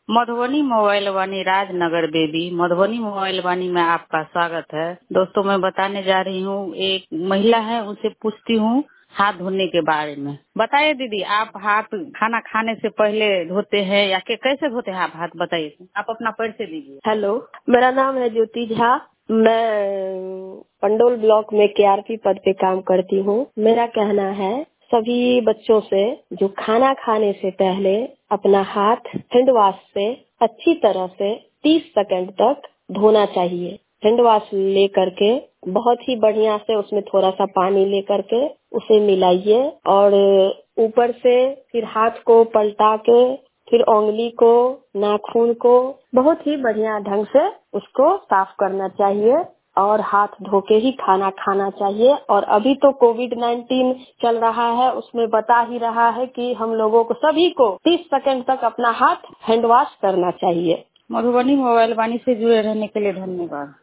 Madhubani mobile Vani Rajnagar baby Madhubani mobile Vani में आपका स्वागत है। दोस्तों, मैं बताने जा रही हूँ, एक महिला है, उनसे पूछती हूँ हाथ धोने के बारे में। बताइए दीदी, आप हाथ खाना खाने से पहले धोते हैं या कैसे धोते हैं आप हाथ? बताइए, आप अपना परिचय दीजिए। हेलो, मेरा नाम है ज्योति झा। मैं पंडोल ब्लॉक में केआरपी पद पे काम करती हूँ। मेरा कहना है सभी बच्चों से जो खाना खाने से पहले अपना हाथ हैंड वॉश से अच्छी तरह से 30 सेकंड तक धोना चाहिए। हैंड वॉश ले करके बहुत ही बढ़िया से उसमें थोड़ा सा पानी ले करके उसे मिलाइए और ऊपर से फिर हाथ को पलटा के फिर उंगली को, नाखून को बहुत ही बढ़िया ढंग से उसको साफ करना चाहिए और हाथ धो के ही खाना खाना चाहिए। और अभी तो कोविड-19 चल रहा है, उसमें बता ही रहा है कि हम लोगों को सभी को 30 सेकंड तक अपना हाथ हैंड वॉश करना चाहिए। मधुबनी मोबाइल वाणी से जुड़े रहने के लिए धन्यवाद।